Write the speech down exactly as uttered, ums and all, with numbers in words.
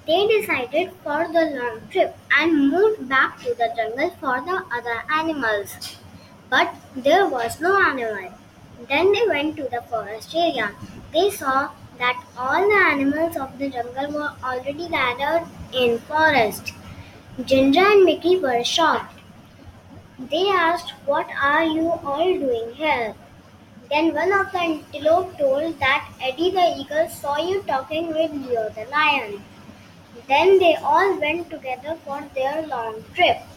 They decided for the long trip and moved back to the jungle for the other animals. But there was no animal. Then they went to the forest area. They saw that all the animals of the jungle were already gathered in forest. Ginger and Mickey were shocked. They asked, "What are you all doing here?" Then one of the antelope told that Eddie the eagle saw you talking with Leo the lion. Then they all went together for their long trip.